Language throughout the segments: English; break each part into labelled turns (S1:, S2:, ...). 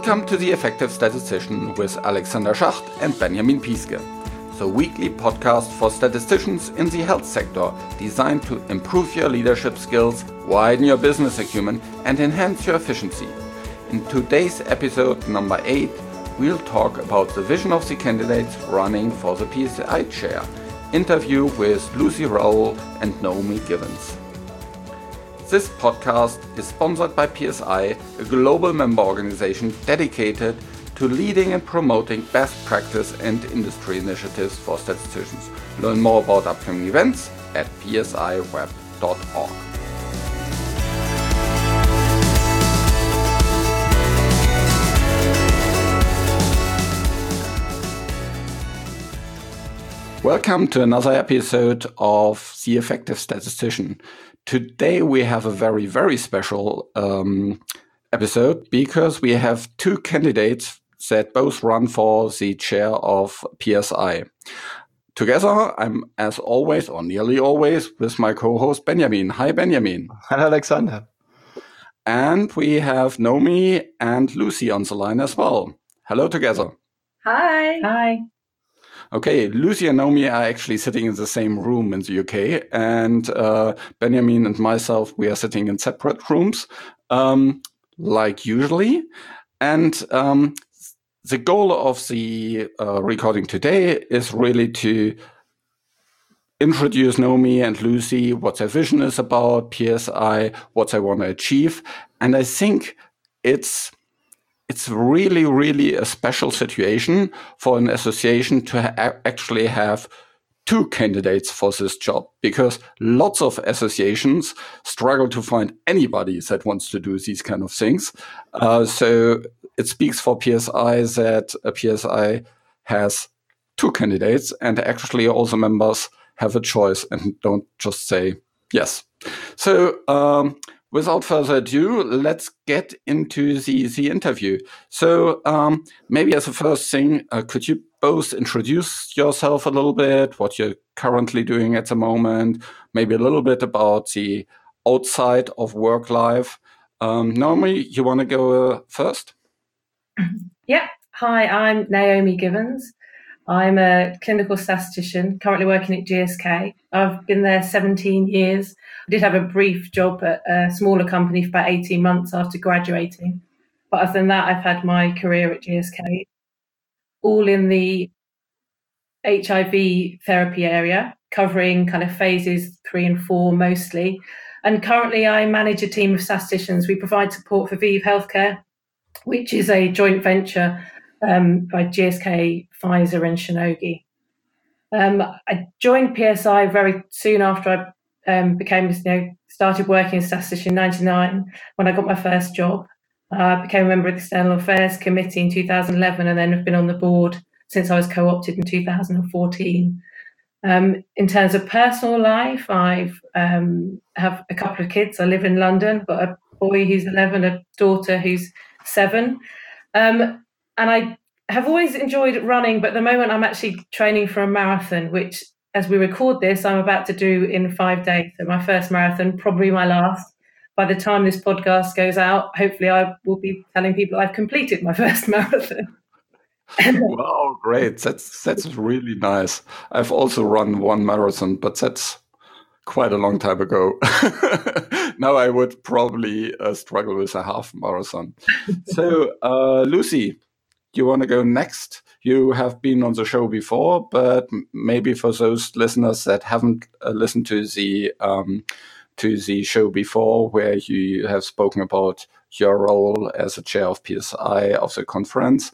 S1: Welcome to The Effective Statistician with Alexander Schacht and Benjamin Piske, the weekly podcast for statisticians in the health sector designed to improve your leadership skills, widen your business acumen, and enhance your efficiency. In today's episode number 8, we'll talk about the vision of the candidates running for the PSI chair. Interview with Lucy Rowell and Naomi Givens. This podcast is sponsored by PSI, a global member organization dedicated to leading and promoting best practice and industry initiatives for statisticians. Learn more about upcoming events at psiweb.org. Welcome to another episode of The Effective Statistician. Today we have a very, very special episode because we have two candidates that both run for the chair of PSI. Together, I'm as always, or nearly always, with my co-host Benjamin. Hi, Benjamin.
S2: Hello, Alexander.
S1: And we have Naomi and Lucy on the line as well. Hello together.
S3: Hi.
S4: Hi.
S1: Okay, Lucy and Naomi are actually sitting in the same room in the UK, and Benjamin and myself, we are sitting in separate rooms, like usually. And the goal of the recording today is really to introduce Naomi and Lucy, what their vision is about PSI, what they want to achieve. And I think it's really, really a special situation for an association to actually have two candidates for this job, because lots of associations struggle to find anybody that wants to do these kind of things. So it speaks for PSI that PSI has two candidates, and actually all the members have a choice and don't just say yes. So without further ado, let's get into the interview. So maybe as a first thing, could you both introduce yourself a little bit, what you're currently doing at the moment, maybe a little bit about the outside of work life. Naomi, you want to go first?
S4: Yeah. Hi, I'm Naomi Givens. I'm a clinical statistician, currently working at GSK. I've been there 17 years. I did have a brief job at a smaller company for about 18 months after graduating. But other than that, I've had my career at GSK, all in the HIV therapy area, covering kind of phases 3 and 4 mostly. And currently I manage a team of statisticians. We provide support for ViiV Healthcare, which is a joint venture by GSK, Pfizer and Shionogi. I joined PSI very soon after I started working as a statistician in 1999 when I got my first job. I became a member of the External Affairs Committee in 2011 and then have been on the board since I was co-opted in 2014. In terms of personal life, I have a couple of kids. I live in London, got a boy who's 11, a daughter who's 7. And I have always enjoyed running, but at the moment I'm actually training for a marathon, which, as we record this, I'm about to do in 5 days. So my first marathon, probably my last. By the time this podcast goes out, hopefully I will be telling people I've completed my first marathon.
S1: Wow, great. That's really nice. I've also run one marathon, but that's quite a long time ago. Now I would probably struggle with a half marathon. So, Lucy, you want to go next? You have been on the show before, but maybe for those listeners that haven't listened to the show before, where you have spoken about your role as a chair of PSI of the conference,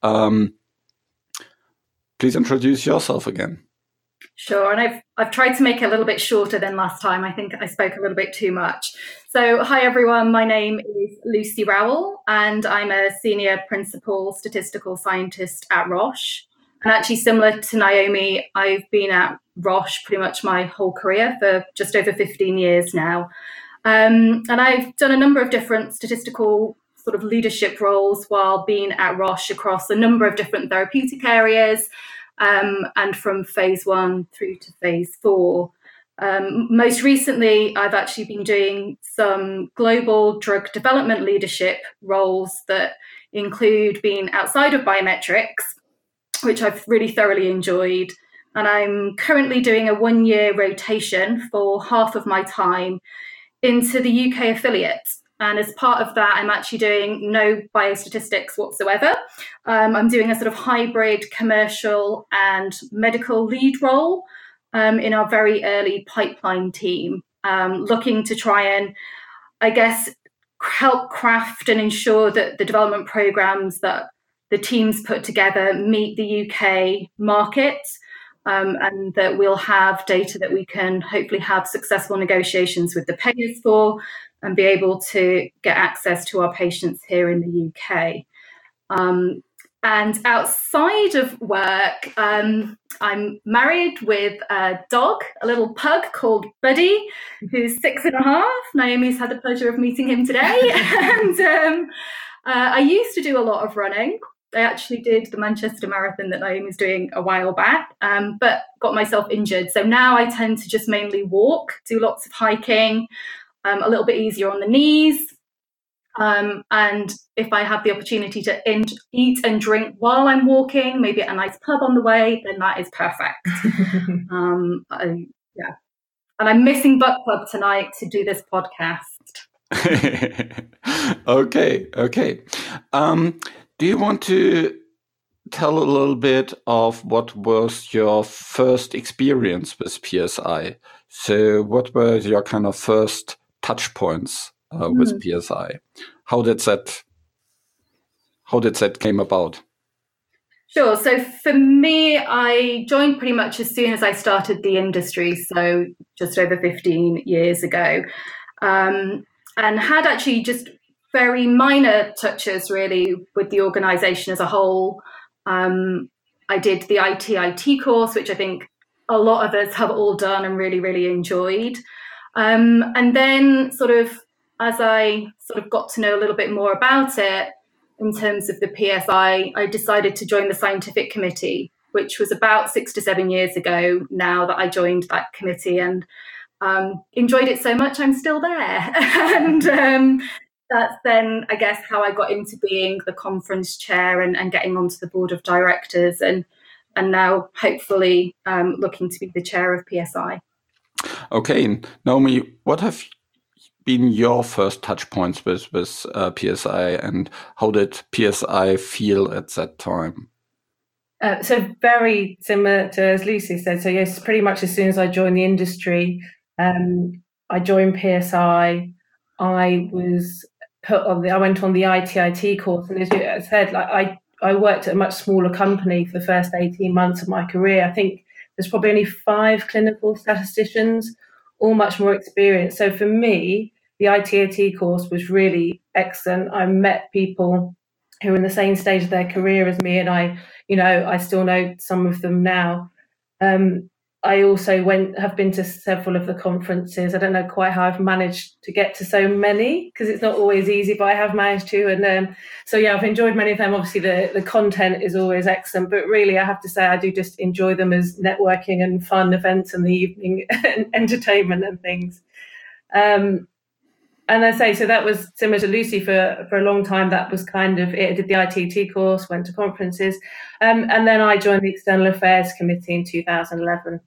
S1: please introduce yourself again.
S3: Sure, and I've tried to make it a little bit shorter than last time. I think I spoke a little bit too much. So, hi everyone, my name is Lucy Rowell, and I'm a senior principal statistical scientist at Roche. And actually, similar to Naomi, I've been at Roche pretty much my whole career for just over 15 years now. And I've done a number of different statistical sort of leadership roles while being at Roche across a number of different therapeutic areas, and from phase 1 through to phase 4. Most recently, I've actually been doing some global drug development leadership roles that include being outside of biometrics, which I've really thoroughly enjoyed. And I'm currently doing a 1-year rotation for half of my time into the UK affiliate. And as part of that, I'm actually doing no biostatistics whatsoever. I'm doing a sort of hybrid commercial and medical lead role in our very early pipeline team, looking to try and, I guess, help craft and ensure that the development programs that the teams put together meet the UK market, and that we'll have data that we can hopefully have successful negotiations with the payers for and be able to get access to our patients here in the UK. And outside of work, I'm married with a dog, a little pug called Buddy, who's 6.5. Naomi's had the pleasure of meeting him today. And I used to do a lot of running. I actually did the Manchester Marathon that Naomi's doing a while back, but got myself injured. So now I tend to just mainly walk, do lots of hiking, a little bit easier on the knees. And if I have the opportunity to eat and drink while I'm walking, maybe at a nice pub on the way, then that is perfect. Yeah. And I'm missing Butt Club tonight to do this podcast.
S1: Okay. Do you want to tell a little bit of what was your first experience with PSI? So what were your kind of first touch points with PSI? How did that came about?
S3: Sure. So for me, I joined pretty much as soon as I started the industry, so just over 15 years ago, and had actually just very minor touches really with the organisation as a whole. I did the IT course, which I think a lot of us have all done and really, really enjoyed. And then sort of as I sort of got to know a little bit more about it in terms of the PSI, I decided to join the scientific committee, which was about 6 to 7 years ago now that I joined that committee, and enjoyed it so much I'm still there. And that's then, I guess, how I got into being the conference chair and getting onto the board of directors, and now hopefully looking to be the chair of PSI.
S1: Okay, Naomi, what have been your first touch points with PSI, and how did PSI feel at that time?
S4: So very similar to as Lucy said. So yes, pretty much as soon as I joined the industry, I joined PSI. I was I went on the IT course, and as you said, like I worked at a much smaller company for the first 18 months of my career. I think there's probably only 5 clinical statisticians, all much more experienced. So for me, the IT course was really excellent. I met people who are in the same stage of their career as me, and I still know some of them now. I also have been to several of the conferences. I don't know quite how I've managed to get to so many, because it's not always easy, but I have managed to. And so, yeah, I've enjoyed many of them. Obviously, the content is always excellent, but really, I have to say, I do just enjoy them as networking and fun events in the evening and entertainment and things. And I say, so that was similar to Lucy for a long time. That was kind of it. I did the ITT course, went to conferences, and then I joined the External Affairs Committee in 2011.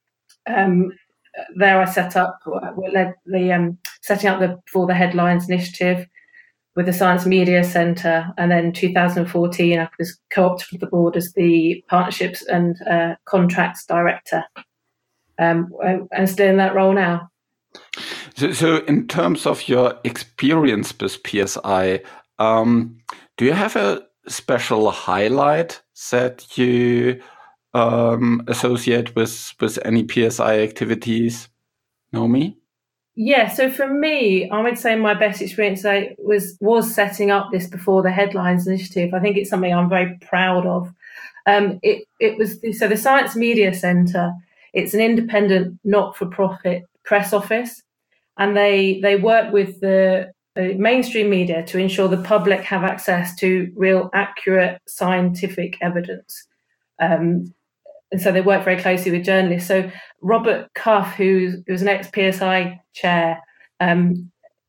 S4: There I set up, led the setting up For the Headlines initiative with the Science Media Centre, and then 2014 I was co-opted with the board as the Partnerships and Contracts Director, and still in that role now.
S1: So in terms of your experience with PSI, do you have a special highlight that you associate with any PSI activities, Naomi?
S4: Yeah, so for me, I would say my best experience was setting up this Before the Headlines initiative. I think it's something I'm very proud of. It was so the Science Media Centre. It's an independent, not-for-profit press office, and they work with the mainstream media to ensure the public have access to real, accurate scientific evidence. And so they work very closely with journalists. So Robert Cuff, who was an ex-PSI chair,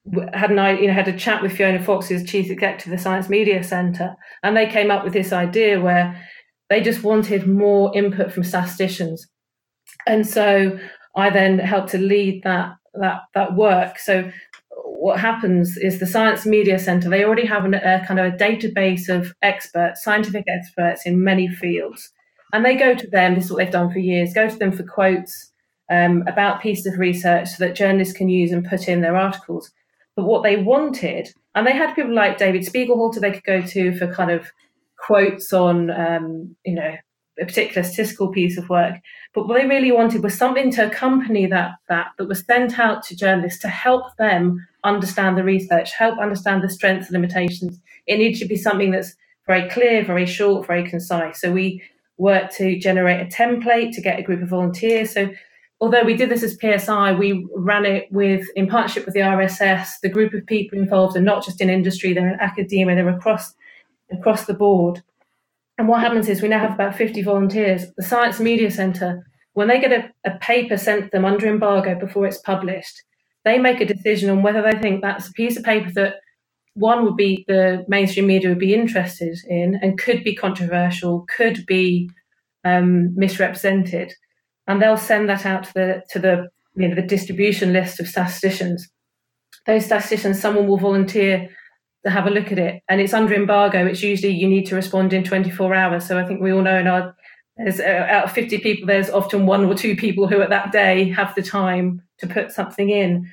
S4: had a chat with Fiona Fox, who's chief executive of the Science Media Centre, and they came up with this idea where they just wanted more input from statisticians. And so I then helped to lead that work. So what happens is the Science Media Centre, they already have a kind of a database of experts, scientific experts in many fields. And they go to them, this is what they've done for years, go to them for quotes about pieces of research so that journalists can use and put in their articles. But what they wanted, and they had people like David Spiegelhalter they could go to for kind of quotes on, a particular statistical piece of work. But what they really wanted was something to accompany that was sent out to journalists to help them understand the research, help understand the strengths and limitations. It needed to be something that's very clear, very short, very concise. So we worked to generate a template to get a group of volunteers. So although we did this as PSI, we ran it in partnership with the RSS. The group of people involved are not just in industry, they're in academia, they're across the board. And what happens is we now have about 50 volunteers. The Science Media Centre, when they get a paper sent to them under embargo before it's published, they make a decision on whether they think that's a piece of paper that one would be the mainstream media would be interested in and could be controversial, could be misrepresented. And they'll send that out to the distribution list of statisticians. Those statisticians, someone will volunteer to have a look at it, and it's under embargo. It's usually you need to respond in 24 hours. So I think we all know there's out of 50 people, there's often one or two people who at that day have the time to put something in.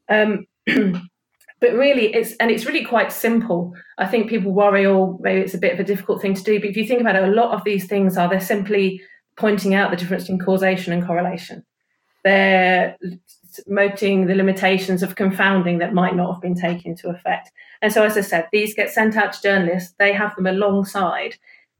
S4: But really, it's really quite simple. I think people worry, maybe it's a bit of a difficult thing to do. But if you think about it, a lot of these things they're simply pointing out the difference in causation and correlation. They're noting the limitations of confounding that might not have been taken into effect. And so, as I said, these get sent out to journalists. They have them alongside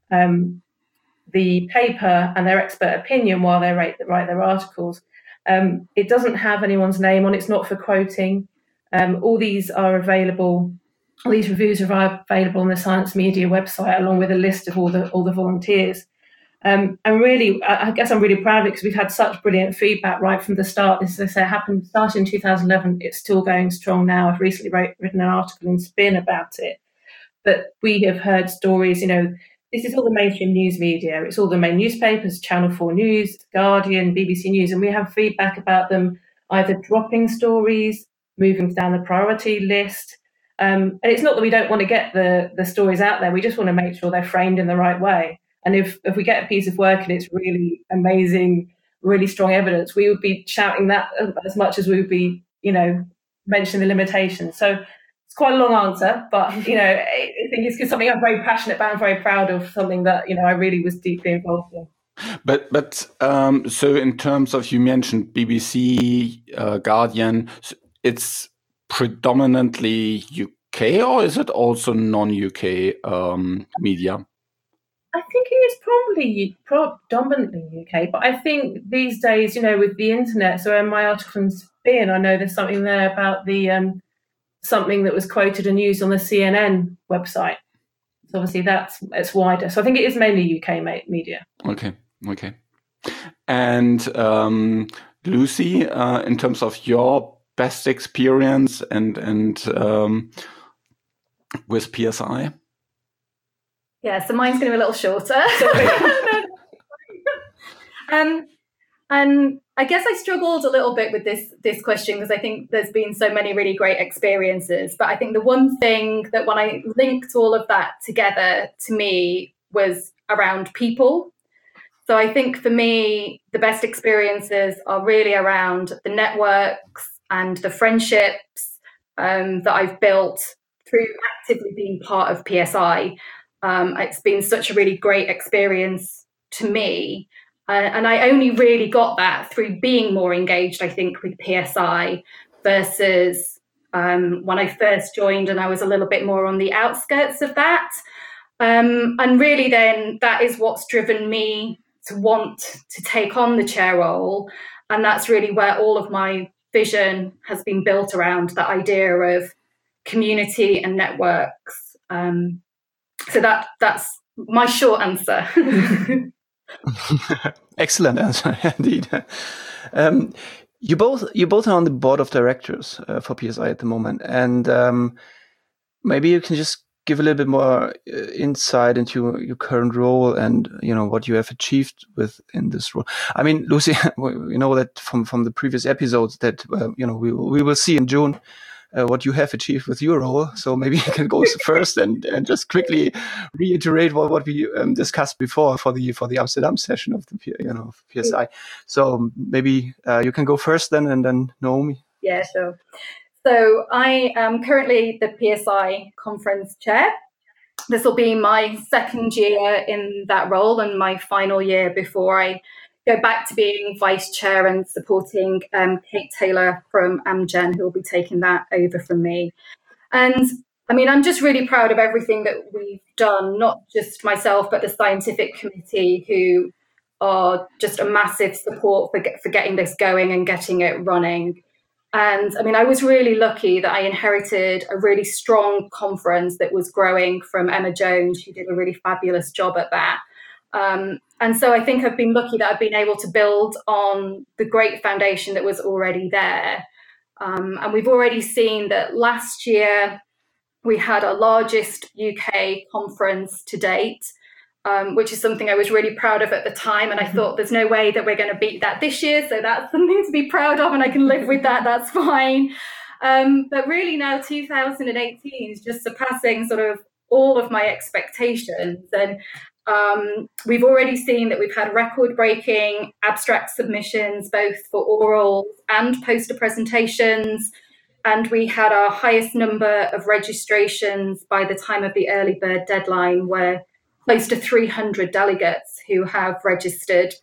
S4: the paper and their expert opinion while they write their articles. It doesn't have anyone's name on it. It's not for quoting. All these are available. All these reviews are available on the Science Media website, along with a list of all the volunteers. And really, I guess I'm really proud of it because we've had such brilliant feedback right from the start. This, as I say, started in 2011. It's still going strong now. I've recently written an article in Spin about it. But we have heard stories, this is all the mainstream news media. It's all the main newspapers, Channel 4 News, Guardian, BBC News. And we have feedback about them either dropping stories, moving down the priority list. And it's not that we don't want to get the stories out there. We just want to make sure they're framed in the right way. And if we get a piece of work and it's really amazing, really strong evidence, we would be shouting that as much as we would be, mentioning the limitations. So it's quite a long answer, but, I think it's something I'm very passionate about and very proud of, something that, I really was deeply involved in.
S1: But so in terms of, you mentioned BBC, Guardian, it's predominantly UK, or is it also non-UK media?
S4: I think it is probably predominantly UK, but I think these days, with the internet, so in my article in Spin, I know there's something there about the something that was quoted and used on the CNN website. So obviously it's wider. So I think it is mainly UK media.
S1: Okay. And Lucy, in terms of your best experience and with PSI?
S3: Yeah, so mine's going to be a little shorter. And I guess I struggled a little bit with this question because I think there's been so many really great experiences. But I think the one thing that when I linked all of that together to me was around people. So I think for me, the best experiences are really around the networks and the friendships that I've built through actively being part of PSI. It's been such a really great experience to me. And I only really got that through being more engaged, I think, with PSI versus when I first joined and I was a little bit more on the outskirts of that. And really then that is what's driven me to want to take on the chair role. And that's really where all of my vision has been built around, that idea of community and networks. So that's my short answer.
S1: Excellent answer, indeed.
S2: You both are on the board of directors for PSI at the moment, and maybe you can just give a little bit more insight into your current role and what you have achieved within this role. I mean, Lucy, we know that from the previous episodes that we will see in June what you have achieved with your role. So maybe you can go first and just quickly reiterate what we discussed before for the Amsterdam session of the PSI. So maybe you can go first then, and then Naomi.
S3: Yeah, sure. So I am currently the PSI conference chair. This will be my second year in that role and my final year before I go back to being vice chair and supporting Kate Taylor from Amgen, who will be taking that over from me. And I mean, I'm just really proud of everything that we've done, not just myself, but the scientific committee, who are just a massive support for getting this going and getting it running. And I mean, I was really lucky that I inherited a really strong conference that was growing from Emma Jones, who did a really fabulous job at that. And so I think I've been lucky that I've been able to build on the great foundation that was already there. And we've already seen that last year we had our largest UK conference to date, which is something I was really proud of at the time. And I thought there's no way that we're going to beat that this year. So that's something to be proud of, and I can live with that. That's fine. But really now 2018 is just surpassing sort of all of my expectations. And we've already seen that we've had record-breaking abstract submissions, both for oral and poster presentations. And we had our highest number of registrations by the time of the early bird deadline, where close to 300 delegates who have registered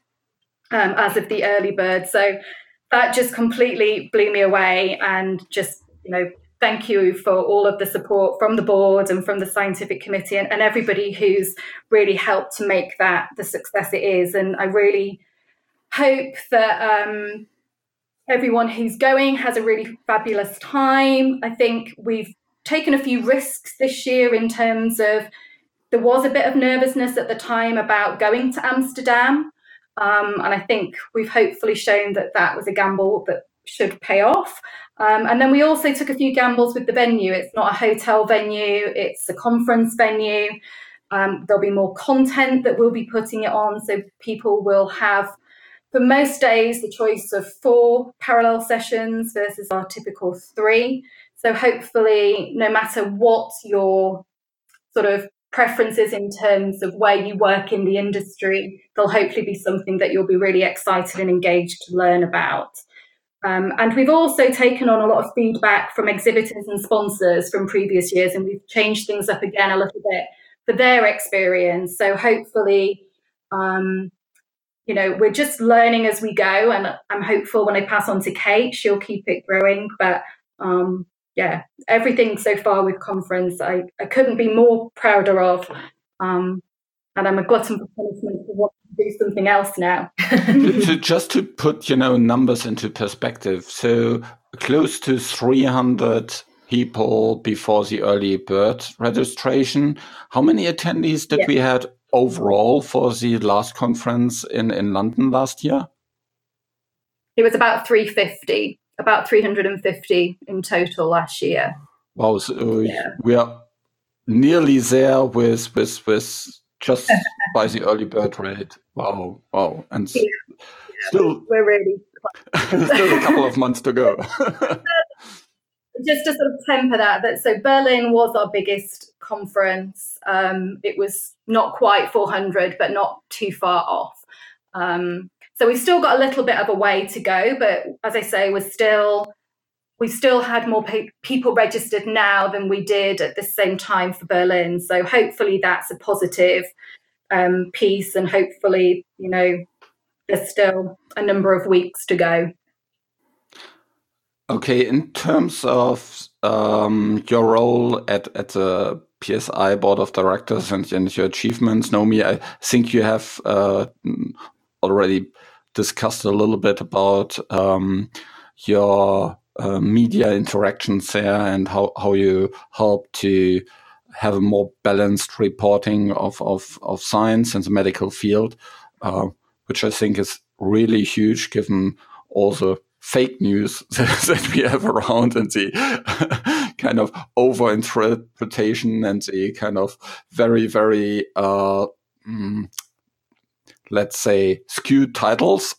S3: as of the early bird. So that just completely blew me away. And just, thank you for all of the support from the board and from the scientific committee and everybody who's really helped to make that the success it is. And I really hope that everyone who's going has a really fabulous time. I think we've taken a few risks this year in terms of there was a bit of nervousness at the time about going to Amsterdam. And I think we've hopefully shown that that was a gamble that should pay off. And then we also took a few gambles with the venue. It's not a hotel venue, it's a conference venue. There'll be more content that we'll be putting it on. So people will have, for most days, the choice of 4 parallel sessions versus our typical 3. So hopefully, no matter what your sort of preferences in terms of where you work in the industry, there'll hopefully be something that you'll be really excited and engaged to learn about. And we've also taken on a lot of feedback from exhibitors and sponsors from previous years, and we've changed things up again a little bit for their experience. So hopefully, we're just learning as we go, and I'm hopeful when I pass on to Kate, she'll keep it growing. But everything so far with conference, I couldn't be more prouder of. And I'm a glutton for punishment for wanting to do something else now.
S1: Just to put, numbers into perspective. So close to 300 people before the early bird registration. How many attendees did we had overall for the last conference in London last year?
S3: It was about 350. About 350 in total last year.
S1: Wow, so we are nearly there with just by the early bird rate. Wow, and still
S3: we're really
S1: still a couple of months to go.
S3: Just to sort of temper that, so Berlin was our biggest conference. It was not quite 400, but not too far off. So we've still got a little bit of a way to go, but as I say, we still had more people registered now than we did at the same time for Berlin. So hopefully that's a positive piece, and hopefully, there's still a number of weeks to go.
S1: Okay, in terms of your role at the PSI board of directors and your achievements, Naomi, I think you have already discussed a little bit about your media interactions there and how you help to have a more balanced reporting of science in the medical field, which I think is really huge given all the fake news that we have around, and the kind of over-interpretation and the kind of very, very, let's say, skewed titles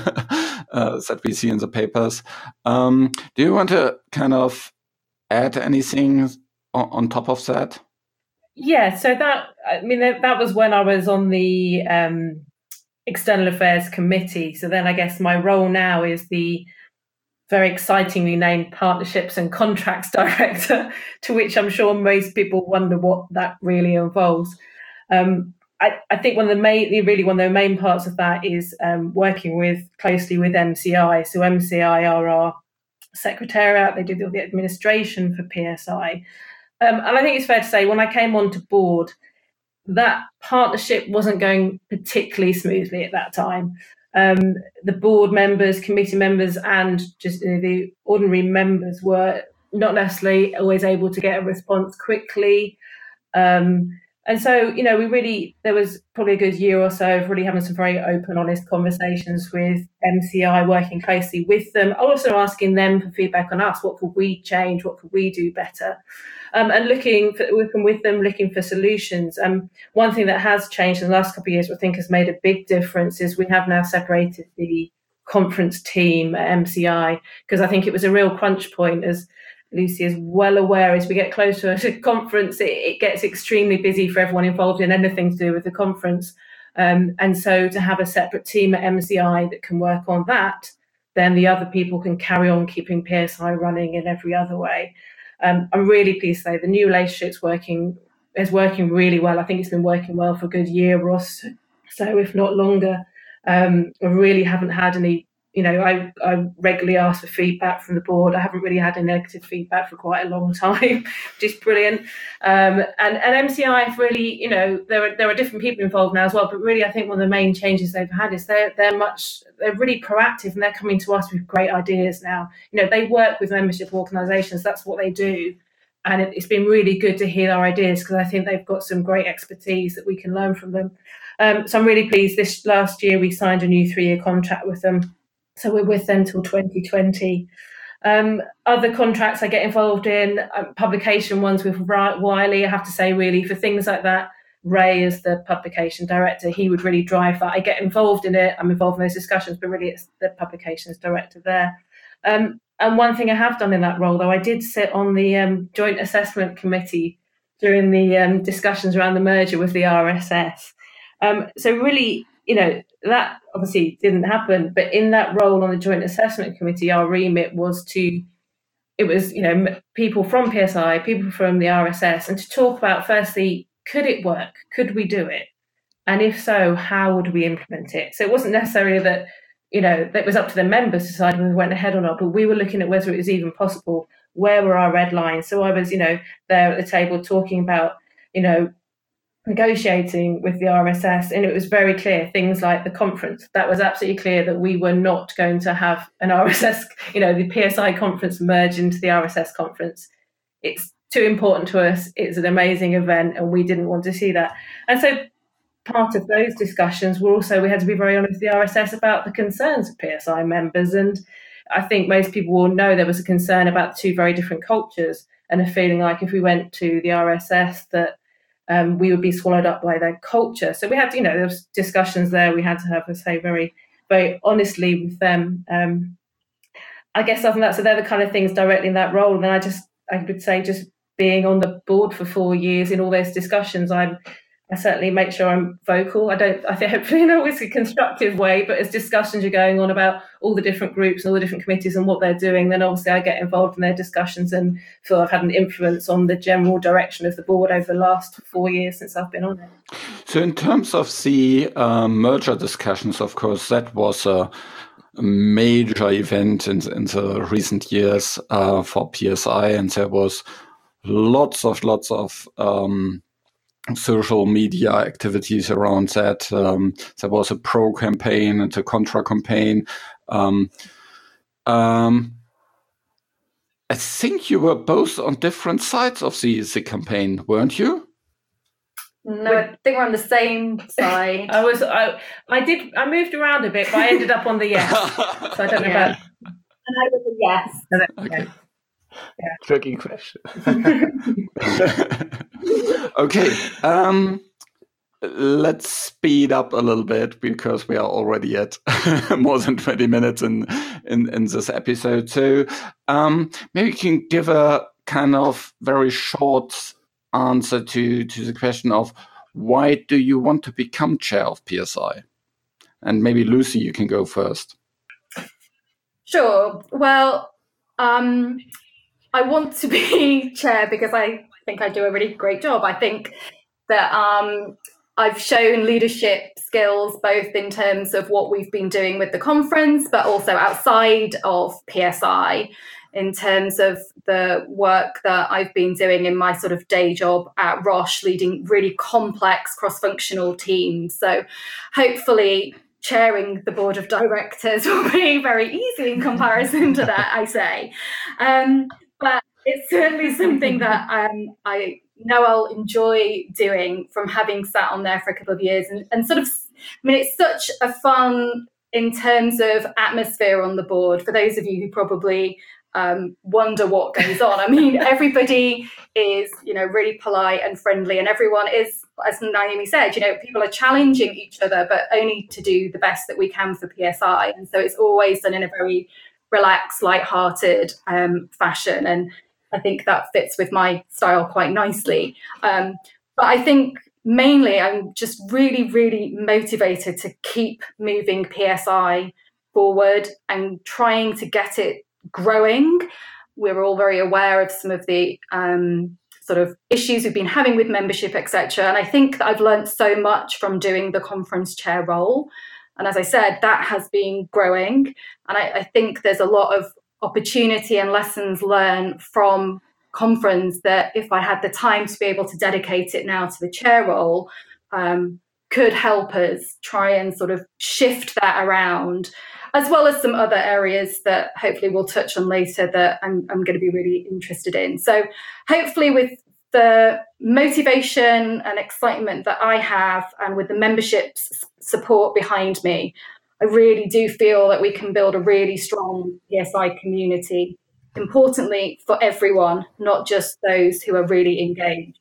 S1: that we see in the papers. Do you want to kind of add anything on top of that?
S4: Yeah, so that was when I was on the External Affairs Committee. So then I guess my role now is the very excitingly named Partnerships and Contracts Director, to which I'm sure most people wonder what that really involves. I think one of the main parts of that is working closely with MCI. So MCI are our secretariat; they do all the administration for PSI. And I think it's fair to say when I came onto board, that partnership wasn't going particularly smoothly at that time. The board members, committee members, and just the ordinary members were not necessarily always able to get a response quickly. And so, there was probably a good year or so of really having some very open, honest conversations with MCI, working closely with them, also asking them for feedback on us. What could we change? What could we do better? And working with them, looking for solutions. One thing that has changed in the last couple of years, which I think has made a big difference, is we have now separated the conference team at MCI, because I think it was a real crunch point, as Lucy is well aware. As we get closer to a conference, it gets extremely busy for everyone involved in anything to do with the conference. And so to have a separate team at MCI that can work on that, then the other people can carry on keeping PSI running in every other way. I'm really pleased to say the new relationship's is working really well. I think it's been working well for a good year or so, if not longer. I really haven't had any, I regularly ask for feedback from the board. I haven't really had any negative feedback for quite a long time, which is brilliant. And MCI really, there are different people involved now as well, but really I think one of the main changes they've had is they're really proactive, and they're coming to us with great ideas now. They work with membership organisations, that's what they do. And it's been really good to hear their ideas, because I think they've got some great expertise that we can learn from them. So I'm really pleased. This last year we signed a new 3-year contract with them. So we're with them till 2020. Other contracts I get involved in, publication ones with Wiley. I have to say, really, for things like that, Ray is the publication director. He would really drive that. I get involved in it. I'm involved in those discussions, but really it's the publications director there. And one thing I have done in that role, though, I did sit on the Joint Assessment Committee during the discussions around the merger with the RSS. So really, that obviously didn't happen, but in that role on the Joint Assessment Committee, our remit was people from PSI, people from the RSS, and to talk about, firstly, could it work? Could we do it? And if so, how would we implement it? So it wasn't necessarily that, that was up to the members to decide whether we went ahead or not, but we were looking at whether it was even possible. Where were our red lines? So I was, there at the table talking about, negotiating with the RSS, and it was very clear, things like the conference, that was absolutely clear that we were not going to have an RSS, the PSI conference merge into the RSS conference. It's too important to us. It's an amazing event, and we didn't want to see that. And so part of those discussions were also, we had to be very honest with the RSS about the concerns of PSI members. And I think most people will know there was a concern about two very different cultures, and a feeling like if we went to the RSS that we would be swallowed up by their culture. So we had, there was discussions there. We had to have, very, very honestly with them. I guess other than that, so they're the kind of things directly in that role. And then I would say just being on the board for 4 years in all those discussions, I certainly make sure I'm vocal. I think hopefully in always a constructive way, but as discussions are going on about all the different groups and all the different committees and what they're doing, then obviously I get involved in their discussions and feel I've had an influence on the general direction of the board over the last 4 years since I've been on it.
S1: So in terms of the merger discussions, of course, that was a major event in the recent years for PSI, and there was lots of social media activities around that. There was a pro campaign and a contra campaign. I think you were both on different sides of the campaign, weren't you?
S3: No, I think we're on the same side.
S4: I moved around a bit, but I ended up on the yes. So I don't know about.
S3: And I was a yes.
S1: Okay.
S2: Yeah. Tricky question.
S1: Okay. Let's speed up a little bit because we are already at more than 20 minutes in this episode. So maybe you can give a kind of very short answer to the question of why do you want to become chair of PSI? And maybe Lucy, you can go first.
S3: Sure. Well, I want to be chair because I think I do a really great job. I think that I've shown leadership skills both in terms of what we've been doing with the conference, but also outside of PSI in terms of the work that I've been doing in my sort of day job at Roche, leading really complex cross-functional teams. So hopefully chairing the board of directors will be very easy in comparison to that, I say. But it's certainly something that I know I'll enjoy doing from having sat on there for a couple of years and sort of, I mean, it's such a fun in terms of atmosphere on the board. For those of you who probably wonder what goes on, I mean, everybody is, really polite and friendly, and everyone is, as Naomi said, people are challenging each other, but only to do the best that we can for PSI. And so it's always done in a very relaxed, light-hearted fashion. And I think that fits with my style quite nicely. But I think mainly I'm just really, really motivated to keep moving PSI forward and trying to get it growing. We're all very aware of some of the sort of issues we've been having with membership, etc. And I think that I've learned so much from doing the conference chair role. And as I said, that has been growing. And I think there's a lot of opportunity and lessons learned from conference that if I had the time to be able to dedicate it now to the chair role, could help us try and sort of shift that around, as well as some other areas that hopefully we'll touch on later that I'm going to be really interested in. So hopefully with the motivation and excitement that I have and with the membership's support behind me, I really do feel that we can build a really strong PSI community, importantly for everyone, not just those who are really engaged.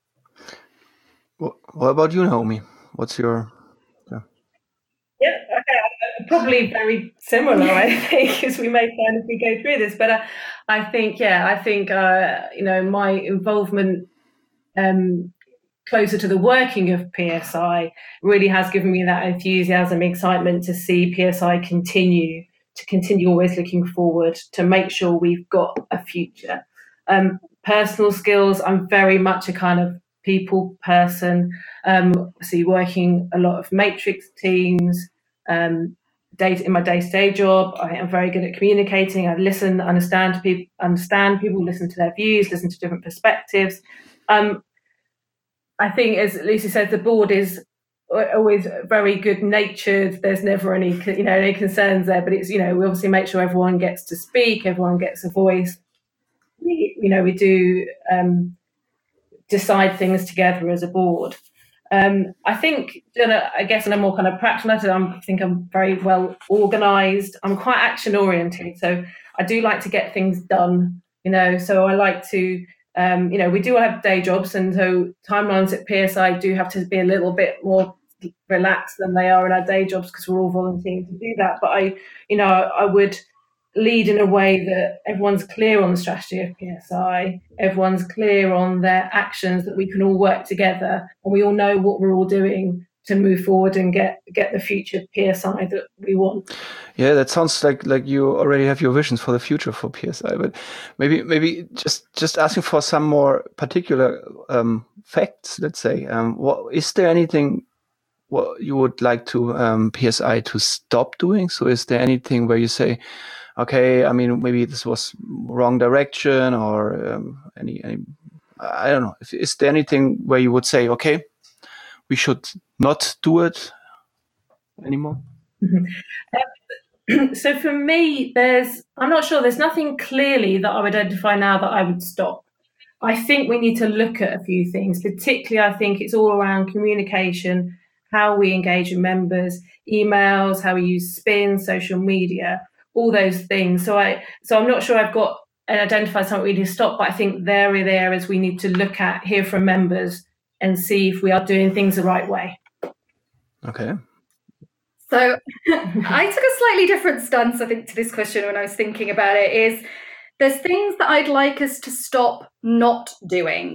S2: What about you, Naomi? What's your...
S4: Yeah, okay. Probably very similar, I think, as we may find as we go through this. But I think my involvement closer to the working of PSI really has given me that enthusiasm, excitement to see PSI continue always looking forward to make sure we've got a future. Personal skills, I'm very much a kind of people person. So working a lot of matrix teams, in my day-to-day job, I am very good at communicating. I listen, understand people, listen to their views, listen to different perspectives. I think, as Lucy said, the board is always very good-natured. There's never any concerns there, but it's, we obviously make sure everyone gets to speak, everyone gets a voice. We do decide things together as a board. I think, I guess in a more kind of practical matter, I think I'm very well organised. I'm quite action oriented, so I do like to get things done. So I like to, we do have day jobs, and so timelines at PSI do have to be a little bit more relaxed than they are in our day jobs because we're all volunteering to do that. But I would lead in a way that everyone's clear on the strategy of PSI, everyone's clear on their actions, that we can all work together and we all know what we're all doing to move forward and get the future PSI that we want.
S2: Yeah, that sounds like you already have your visions for the future for PSI, but maybe just asking for some more particular facts, let's say. Is there anything what you would like to PSI to stop doing? So is there anything where you say, okay, I mean, maybe this was wrong direction, or any I don't know. Is there anything where you would say, okay, we should not do it anymore?
S4: So for me, I'm not sure, there's nothing clearly that I would identify now that I would stop. I think we need to look at a few things, particularly I think it's all around communication, how we engage with members, emails, how we use spin, social media. all those things. So I'm not sure I've got and identified something we need to stop, but I think there are the areas we need to look at, hear from members, and see if we are doing things the right way.
S2: Okay.
S3: So I took a slightly different stance, I think, to this question when I was thinking about it. Is there's things that I'd like us to stop not doing,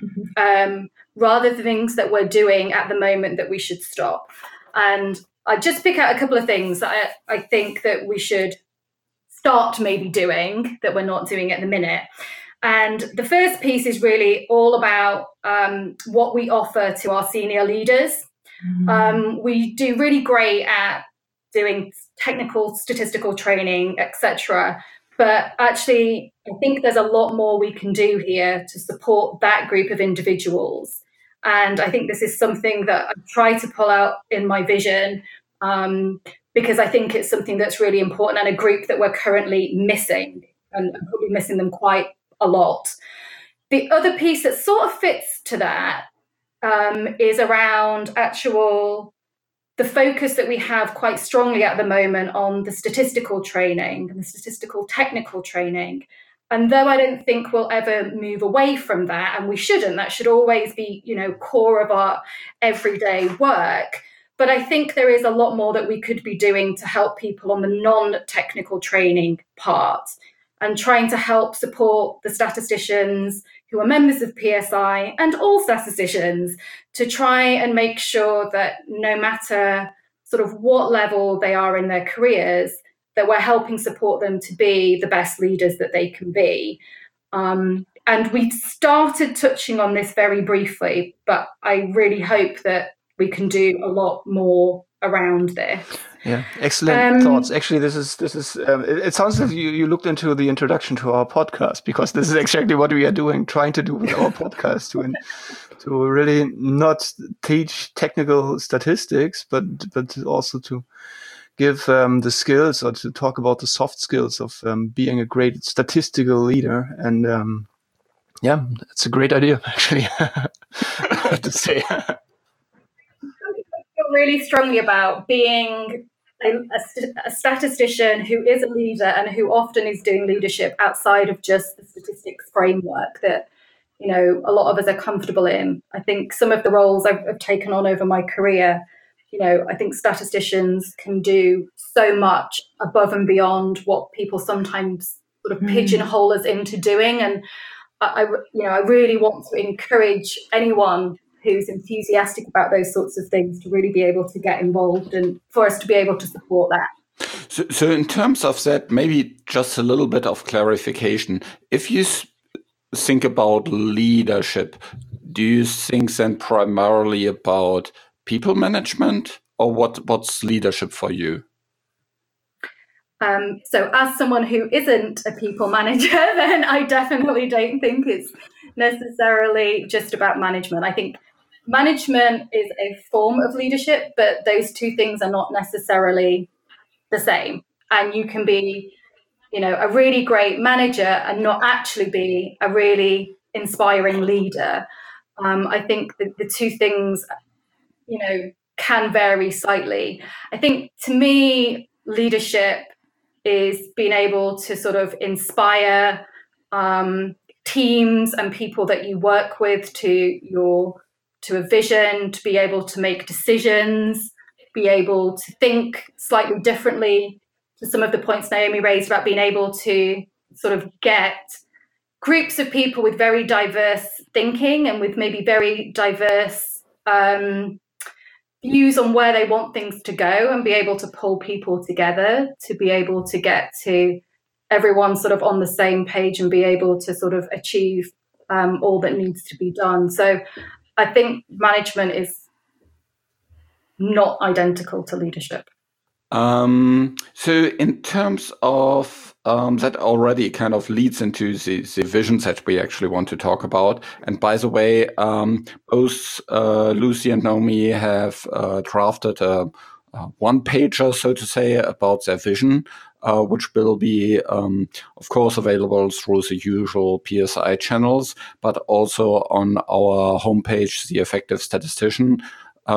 S3: rather than things that we're doing at the moment that we should stop. And I just pick out a couple of things that I think that we should start maybe doing that we're not doing at the minute. And the first piece is really all about what we offer to our senior leaders. We do really great at doing technical statistical training, etc. But actually, I think there's a lot more we can do here to support that group of individuals. And I think this is something that I try to pull out in my vision, because I think it's something that's really important and a group that we're currently missing, and probably missing them quite a lot. The other piece that sort of fits to that is around the focus that we have quite strongly at the moment on the statistical training and the statistical technical training. And though I don't think we'll ever move away from that, and we shouldn't, that should always be, core of our everyday work. But I think there is a lot more that we could be doing to help people on the non-technical training part, and trying to help support the statisticians who are members of PSI and all statisticians to try and make sure that no matter sort of what level they are in their careers, that we're helping support them to be the best leaders that they can be. And we started touching on this very briefly, but I really hope that we can do a lot more around this.
S2: Yeah, excellent thoughts. Actually, this is. It sounds like you looked into the introduction to our podcast, because this is exactly what we are trying to do with our podcast, to really not teach technical statistics, but also to give the skills, or to talk about the soft skills of being a great statistical leader. And yeah, it's a great idea, actually. I have to say.
S3: I feel really strongly about being a statistician who is a leader and who often is doing leadership outside of just the statistics framework that, a lot of us are comfortable in. I think some of the roles I've taken on over my career, I think statisticians can do so much above and beyond what people sometimes sort of pigeonhole us into doing. And I really want to encourage anyone who's enthusiastic about those sorts of things to really be able to get involved, and for us to be able to support that.
S1: So in terms of that, maybe just a little bit of clarification. If you think about leadership, do you think then primarily about people management, or what's leadership for you?
S3: So as someone who isn't a people manager, then I definitely don't think it's necessarily just about management. I think management is a form of leadership, but those two things are not necessarily the same. And you can be, a really great manager and not actually be a really inspiring leader. I think that the two things, can vary slightly. I think, to me, leadership is being able to sort of inspire teams and people that you work with to a vision, to be able to make decisions, be able to think slightly differently. To some of the points Naomi raised about being able to sort of get groups of people with very diverse thinking and with maybe very diverse views on where they want things to go, and be able to pull people together to be able to get to everyone sort of on the same page and be able to sort of achieve all that needs to be done. So I think management is not identical to leadership.
S1: So in terms of that already kind of leads into the visions that we actually want to talk about. And by the way, both Lucy and Naomi have drafted a one-pager, so to say, about their vision, which will be, of course, available through the usual PSI channels, but also on our homepage,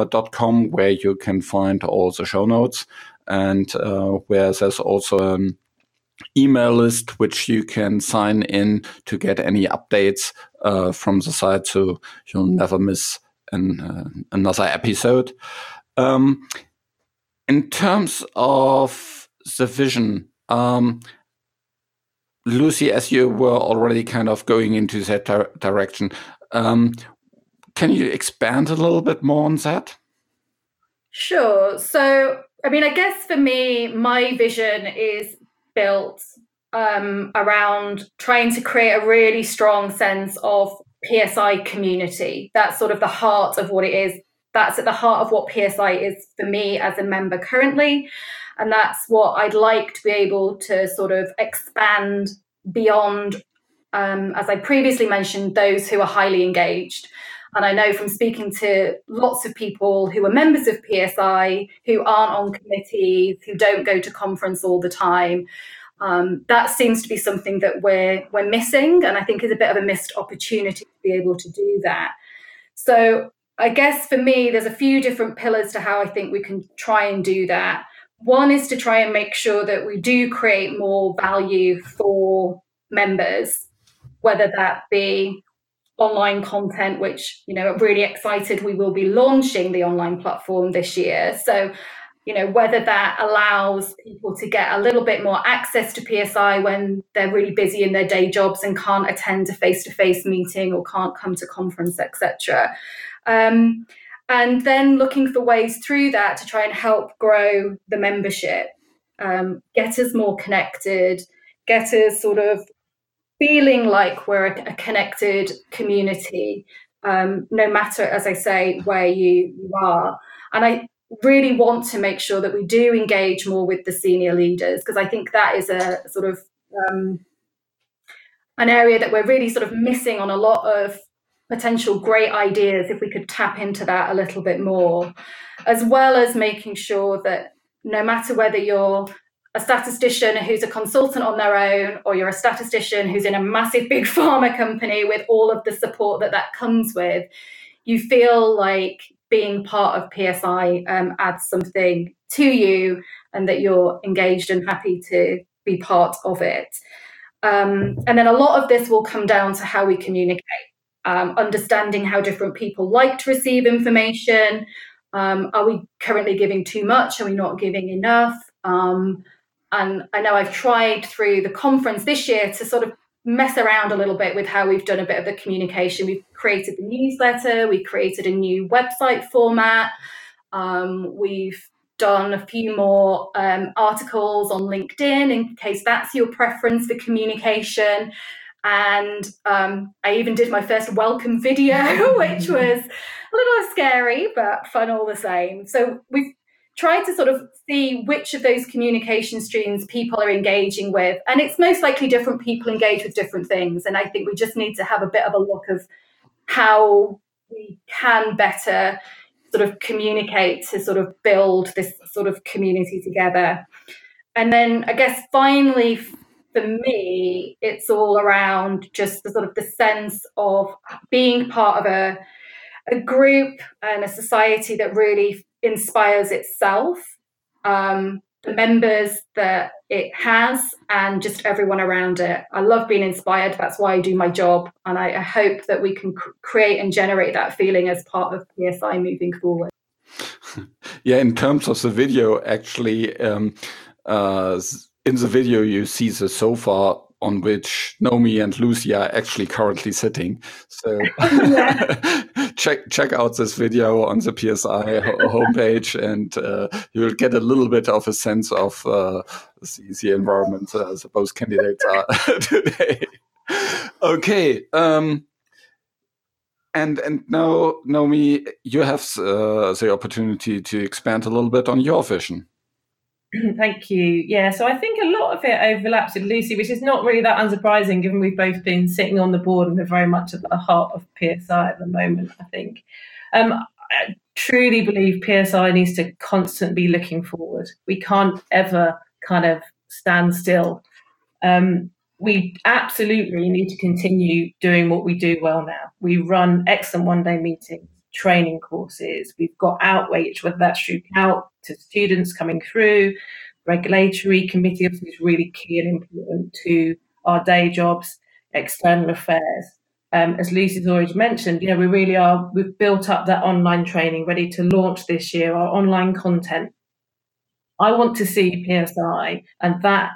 S1: theeffectivestatistician.com, where you can find all the show notes, and where there's also email list, which you can sign in to get any updates from the site, so you'll never miss another episode. In terms of the vision, Lucy, as you were already kind of going into that direction, can you expand a little bit more on that?
S3: Sure. So, I mean, I guess for me, my vision is built around trying to create a really strong sense of PSI community. That's sort of the heart of what it is. That's at the heart of what PSI is for me as a member currently. And that's what I'd like to be able to sort of expand beyond, as I previously mentioned, those who are highly engaged. And I know from speaking to lots of people who are members of PSI, who aren't on committees, who don't go to conference all the time, that seems to be something that we're missing, and I think is a bit of a missed opportunity to be able to do that. So I guess for me, there's a few different pillars to how I think we can try and do that. One is to try and make sure that we do create more value for members, whether that be online content, which, I'm really excited we will be launching the online platform this year. So, whether that allows people to get a little bit more access to PSI when they're really busy in their day jobs and can't attend a face-to-face meeting or can't come to conference, etc. And then looking for ways through that to try and help grow the membership, get us more connected, get us sort of feeling like we're a connected community, no matter, as I say, where you are. And I really want to make sure that we do engage more with the senior leaders, because I think that is a sort of an area that we're really sort of missing on a lot of potential great ideas, if we could tap into that a little bit more, as well as making sure that no matter whether you're a statistician who's a consultant on their own, or you're a statistician who's in a massive big pharma company with all of the support that comes with, you feel like being part of PSI adds something to you, and that you're engaged and happy to be part of it. And then a lot of this will come down to how we communicate, understanding how different people like to receive information. Are we currently giving too much? Are we not giving enough? And I know I've tried through the conference this year to sort of mess around a little bit with how we've done a bit of the communication. We've created the newsletter, we created a new website format, we've done a few more articles on LinkedIn in case that's your preference for communication. And I even did my first welcome video, which was a little scary, but fun all the same. So we've tried to sort of see which of those communication streams people are engaging with. And it's most likely different people engage with different things. And I think we just need to have a bit of a look of how we can better sort of communicate to sort of build this sort of community together. And then I guess finally, for me, it's all around just the sort of the sense of being part of a group and a society that really inspires itself, the members that it has, and just everyone around it. I love being inspired. That's why I do my job. And I hope that we can create and generate that feeling as part of PSI moving forward.
S1: Yeah, in terms of the video, actually, in the video, you see the sofa on which Naomi and Lucy are actually currently sitting. So check out this video on the PSI homepage, and you will get a little bit of a sense of the environment both candidates are today. Okay. And now, Naomi, you have the opportunity to expand a little bit on your vision.
S4: Thank you. Yeah, so I think a lot of it overlaps with Lucy, which is not really that unsurprising given we've both been sitting on the board and we're very much at the heart of PSI at the moment, I think. I truly believe PSI needs to constantly be looking forward. We can't ever kind of stand still. We absolutely need to continue doing what we do well now. We run excellent one-day meetings, training courses. We've got outreach, whether that's through out to students coming through, regulatory committee is really key and important to our day jobs, external affairs. As Lucy's already mentioned, we really are, we've built up that online training ready to launch this year, our online content. I want to see PSI and that,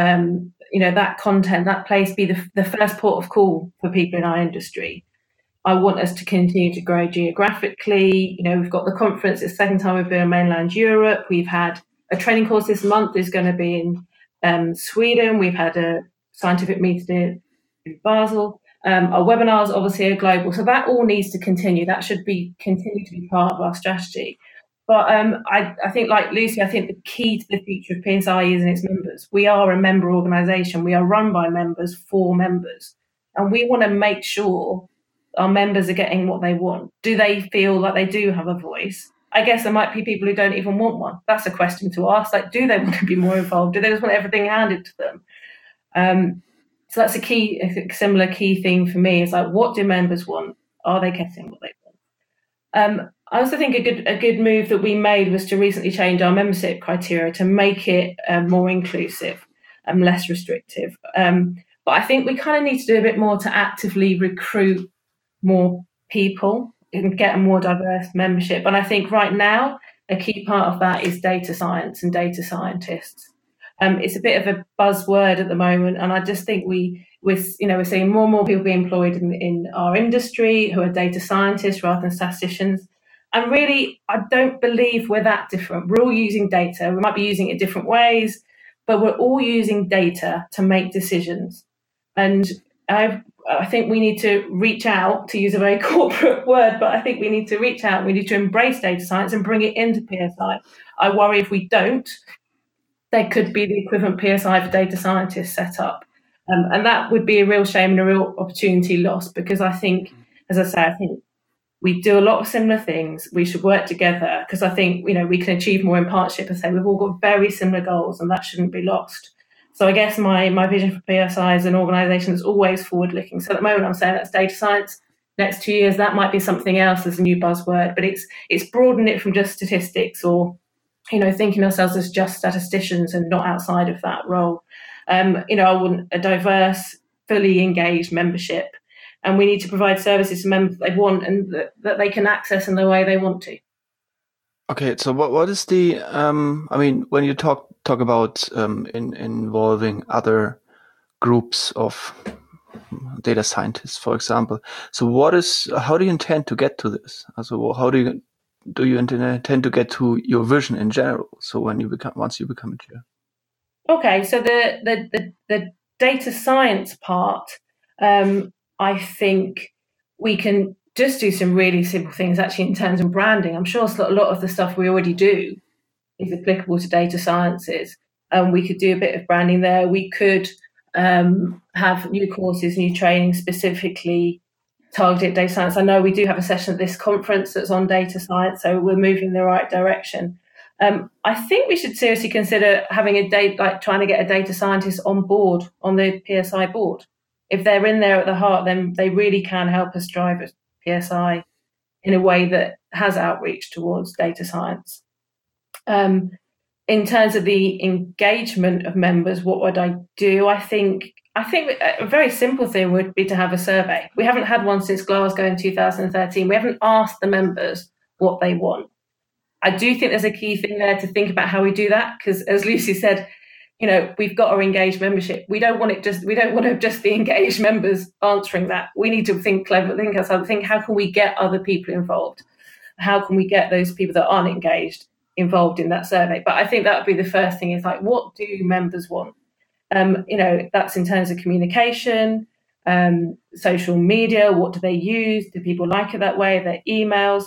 S4: that content, that place be the first port of call for people in our industry. I want us to continue to grow geographically. We've got the conference, it's the second time we've been in mainland Europe. We've had a training course this month is going to be in Sweden. We've had a scientific meeting in Basel. Our webinars obviously are global. So that all needs to continue. That should continue to be part of our strategy. But I think, like Lucy, I think the key to the future of PSI is in its members. We are a member organisation. We are run by members for members. And we want to make sure our members are getting what they want. Do they feel like they do have a voice? I guess there might be people who don't even want one. That's a question to ask. Like, do they want to be more involved? Do they just want everything handed to them? So that's a similar key thing for me is like, what do members want? Are they getting what they want? I also think a good move that we made was to recently change our membership criteria to make it more inclusive and less restrictive. But I think we kind of need to do a bit more to actively recruit more people and get a more diverse membership. And I think right now, a key part of that is data science and data scientists. It's a bit of a buzzword at the moment, and I just think we're seeing more and more people being employed in our industry who are data scientists rather than statisticians. And really, I don't believe we're that different. We're all using data. We might be using it different ways, but we're all using data to make decisions. And I think we need to reach out, to use a very corporate word, but I think we need to reach out. We need to embrace data science and bring it into PSI. I worry if we don't, there could be the equivalent PSI for data scientists set up. And that would be a real shame and a real opportunity lost, because I think, as I say, I think we do a lot of similar things. We should work together, because I think, we can achieve more in partnership. And say we've all got very similar goals, and that shouldn't be lost. So I guess my vision for PSI as an organisation is always forward-looking. So at the moment, I'm saying that's data science. Next 2 years, that might be something else as a new buzzword, but it's broadened it from just statistics or, thinking ourselves as just statisticians and not outside of that role. I want a diverse, fully engaged membership, and we need to provide services to members that they want and that they can access in the way they want to.
S2: Okay, so what is the? When you talk about involving other groups of data scientists, for example. So how do you intend to get to this? So how do you intend to get to your vision in general? So once you become a chair.
S4: Okay, so the data science part, I think we can just do some really simple things actually in terms of branding. I'm sure a lot of the stuff we already do is applicable to data sciences. We could do a bit of branding there. We could have new courses, new training specifically targeted at data science. I know we do have a session at this conference that's on data science, so we're moving in the right direction. I think we should seriously consider having trying to get a data scientist on board on the PSI board. If they're in there at the heart, then they really can help us drive a PSI in a way that has outreach towards data science. In terms of the engagement of members, what would I do? I think a very simple thing would be to have a survey. We haven't had one since Glasgow in 2013. We haven't asked the members what they want. I do think there's a key thing there to think about how we do that, because as Lucy said, we've got our engaged membership. We don't want to just be engaged members answering that. We need to think clever, think outside, think how can we get other people involved? How can we get those people that aren't engaged involved in that survey? But I think that would be the first thing, is like, what do members want? That's in terms of communication, social media. What do they use? Do people like it that way? Their emails,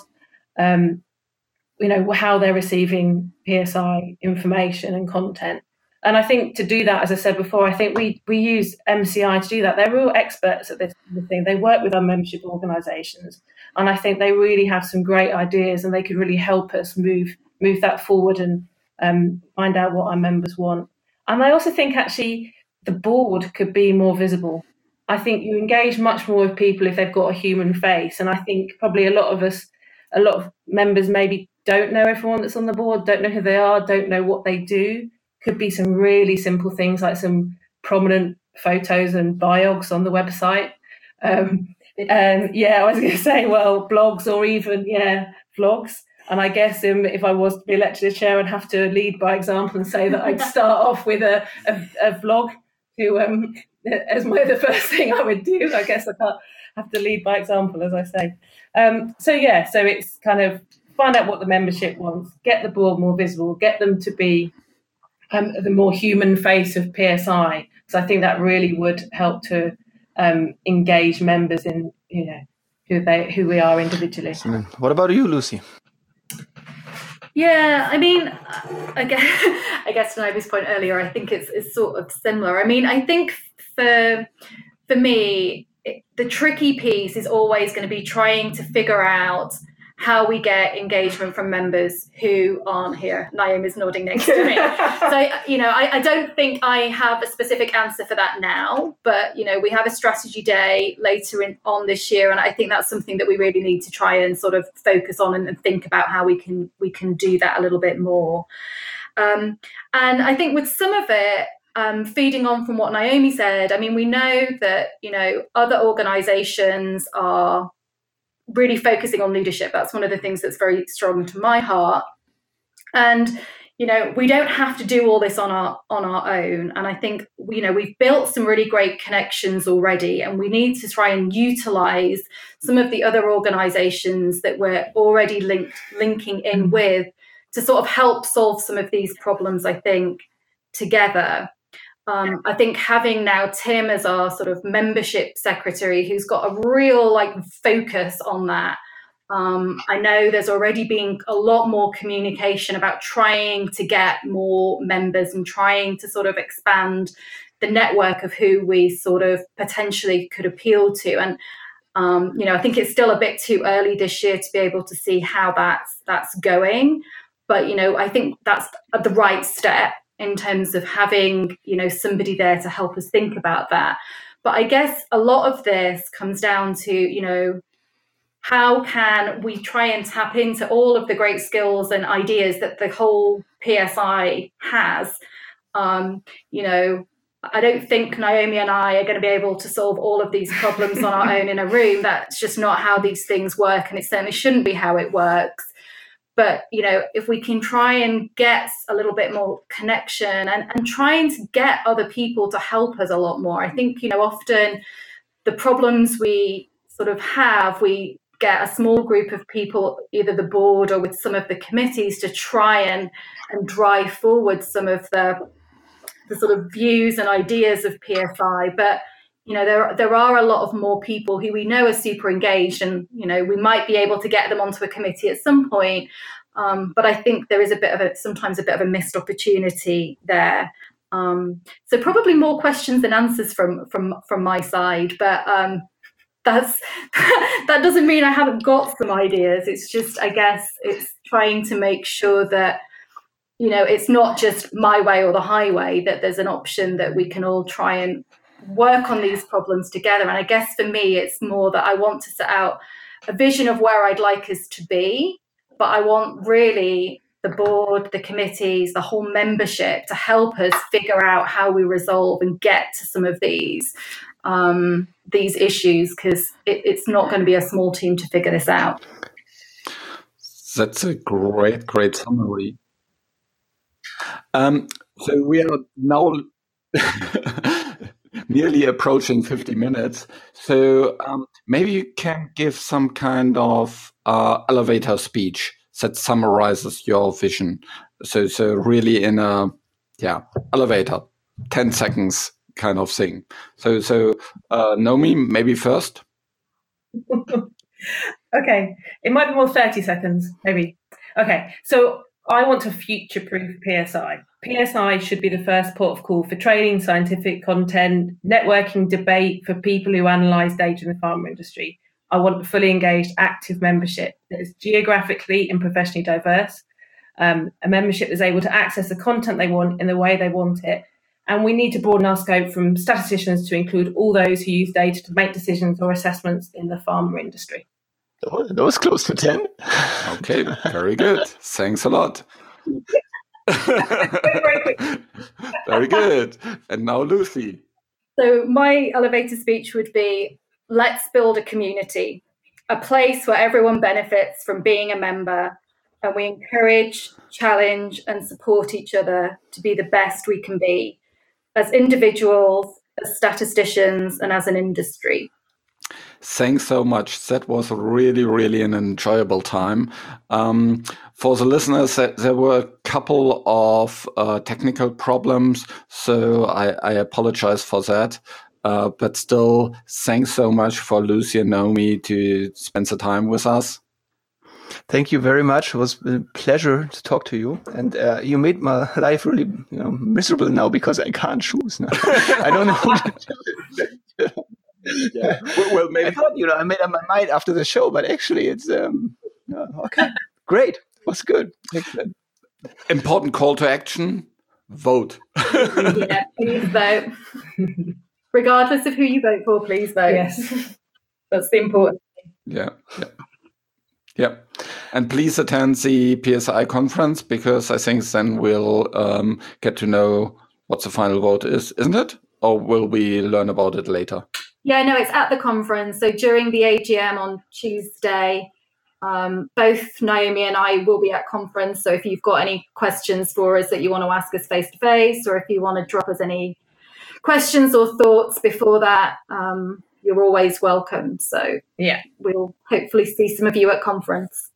S4: how they're receiving PSI information and content. And I think to do that, as I said before, I think we use MCI to do that. They're real experts at this kind of thing. They work with our membership organisations, and I think they really have some great ideas, and they could really help us move that forward and find out what our members want. And I also think actually the board could be more visible. I think you engage much more with people if they've got a human face. And I think probably a lot of members maybe don't know everyone that's on the board, don't know who they are, don't know what they do, Could be some really simple things like some prominent photos and biogs on the website. I was going to say, well, blogs or even, vlogs. And I guess if I was to be elected as chair, I'd have to lead by example and say that I'd start off with a vlog as the first thing I would do. I guess I can't have to lead by example, as I say. So it's kind of find out what the membership wants, get the board more visible, get them to be the more human face of PSI. So I think that really would help to engage members in, who we are individually.
S2: What about you, Lucy?
S3: Yeah, I mean, I guess to Naomi's point earlier, I think it's sort of similar. I mean, I think for me, the tricky piece is always going to be trying to figure out how we get engagement from members who aren't here. Naomi's nodding next to me. So, I don't think I have a specific answer for that now, but, we have a strategy day later on this year. And I think that's something that we really need to try and sort of focus on and think about how we can do that a little bit more. And I think with some of it, feeding on from what Naomi said, I mean, we know that, other organizations are really focusing on leadership. That's one of the things that's very strong to my heart. And, we don't have to do all this on our own. And I think, we've built some really great connections already, and we need to try and utilize some of the other organizations that we're already linking in with to sort of help solve some of these problems, I think, together. I think having now Tim as our sort of membership secretary, who's got a real focus on that. I know there's already been a lot more communication about trying to get more members and trying to sort of expand the network of who we sort of potentially could appeal to. And, I think it's still a bit too early this year to be able to see how that's going. But, I think that's the right step in terms of having, somebody there to help us think about that. But I guess a lot of this comes down to, how can we try and tap into all of the great skills and ideas that the whole PSI has? I don't think Naomi and I are going to be able to solve all of these problems on our own in a room. That's just not how these things work, and it certainly shouldn't be how it works. But, if we can try and get a little bit more connection and trying to get other people to help us a lot more. I think, often the problems we sort of have, we get a small group of people, either the board or with some of the committees, to try and drive forward some of the sort of views and ideas of PSI. But, there are a lot of more people who we know are super engaged, and, we might be able to get them onto a committee at some point. But I think there is sometimes a bit of a missed opportunity there. So probably more questions than answers from my side. But that doesn't mean I haven't got some ideas. It's just, I guess, it's trying to make sure that, it's not just my way or the highway, that there's an option that we can all try and work on these problems together. And I guess for me, it's more that I want to set out a vision of where I'd like us to be, but I want really the board, the committees, the whole membership to help us figure out how we resolve and get to some of these issues, because it's not going to be a small team to figure this out.
S1: That's a great summary. So we are now nearly approaching 50 minutes. So maybe you can give some kind of elevator speech that summarizes your vision. So really in a elevator, 10 seconds kind of thing. So Naomi, maybe first.
S4: Okay, it might be more 30 seconds, maybe. Okay, so I want to future-proof PSI. PSI should be the first port of call for training, scientific content, networking, debate for people who analyse data in the pharma industry. I want a fully engaged, active membership that is geographically and professionally diverse, a membership that's able to access the content they want in the way they want it. And we need to broaden our scope from statisticians to include all those who use data to make decisions or assessments in the pharma industry.
S2: Oh, that was close to 10.
S1: Okay, very good. Thanks a lot. Very good. And now Lucy.
S3: So my elevator speech would be, let's build a community, a place where everyone benefits from being a member, and we encourage, challenge, and support each other to be the best we can be as individuals, as statisticians, and as an industry.
S1: Thanks so much. That was really, really an enjoyable time. For the listeners, there were a couple of technical problems, so I apologize for that. But still, thanks so much for Lucy and Naomi to spend the time with us.
S2: Thank you very much. It was a pleasure to talk to you. And you made my life really miserable now because I can't choose now. I don't know. Yeah. Well, maybe I thought, I made up my mind after the show, but actually it's okay. Great. It was good. Excellent.
S1: Important call to action. Vote.
S3: Yeah, please vote. Regardless of who you vote for, please vote.
S4: Yes.
S3: That's the important
S1: thing. Yeah. And please attend the PSI conference, because I think then we'll get to know what the final vote is, isn't it? Or will we learn about it later?
S3: Yeah, no, it's at the conference. So during the AGM on Tuesday, both Naomi and I will be at conference. So if you've got any questions for us that you want to ask us face to face, or if you want to drop us any questions or thoughts before that, you're always welcome. So yeah, we'll hopefully see some of you at conference.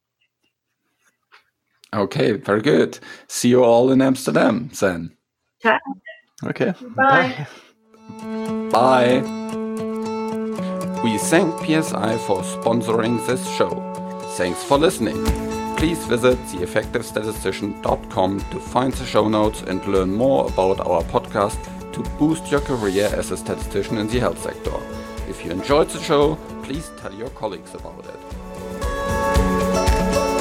S1: Okay, very good. See you all in Amsterdam then.
S3: Ciao.
S2: Okay.
S3: Bye.
S1: Bye. We thank PSI for sponsoring this show. Thanks for listening. Please visit theeffectivestatistician.com to find the show notes and learn more about our podcast to boost your career as a statistician in the health sector. If you enjoyed the show, please tell your colleagues about it.